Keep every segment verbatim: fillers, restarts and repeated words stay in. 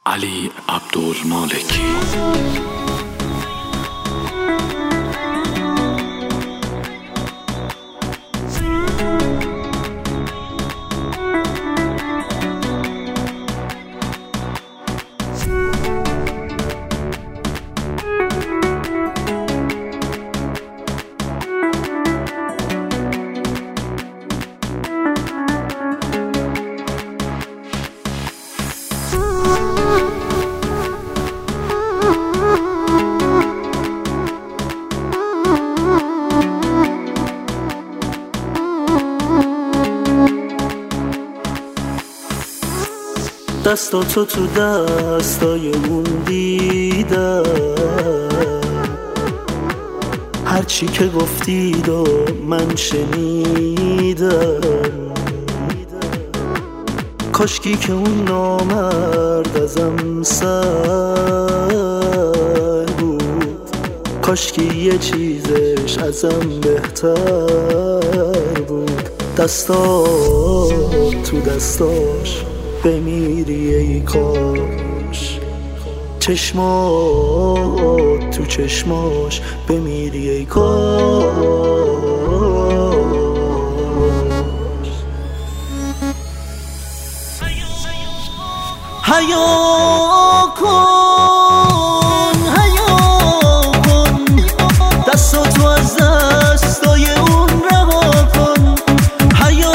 علی عبدالمالکی. دستاتو تو دستای اون دیدم، هرچی که گفتید و من شنیدم. کاشکی که اون نامرد ازم سر بود، کاشکی یه چیزش ازم بهتر بود. دستات تو دستاش بمیری ای کاش، چشمات تو چشماش بمیری ای کاش. حیا کن حیا کن، دستاتو از دستای اون رها کن. حیا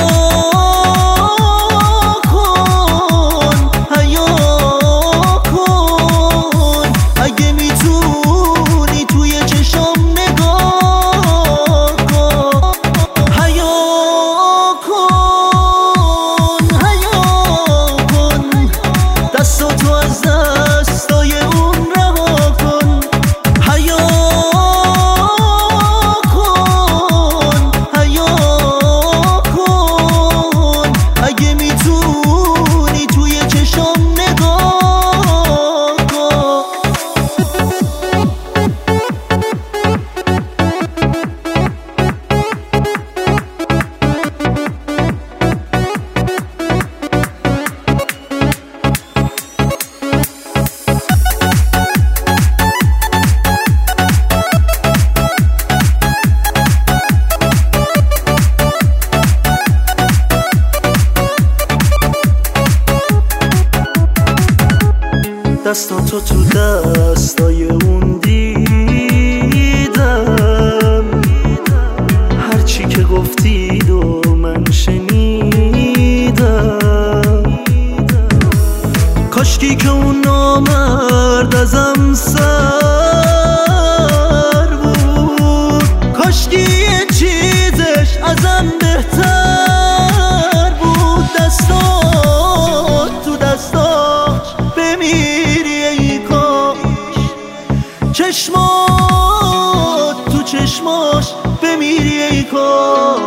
دستاتو تو دستای اون دیدم، هرچی که گفتید و من شنیدم. کاشکی که اون نامرد ازم سر بود، کاشکی یه چیزش ازم بهتر بود. دستات تو دستاش بمیری ای کاش، چشمات تو چشماش بمیری ای کاش.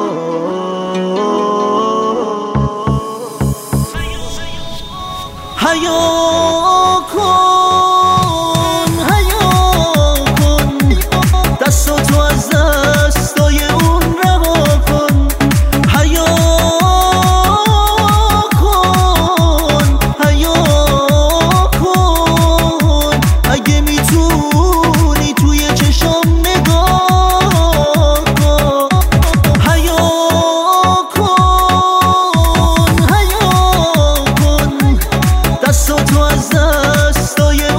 حیا کن حیا کن، دستاتو از دستای اون رها کن. حیا کن حیا کن، اگه میتونی توی چشام نگاه کن. حیا کن حیا کن، دستاتو از دستای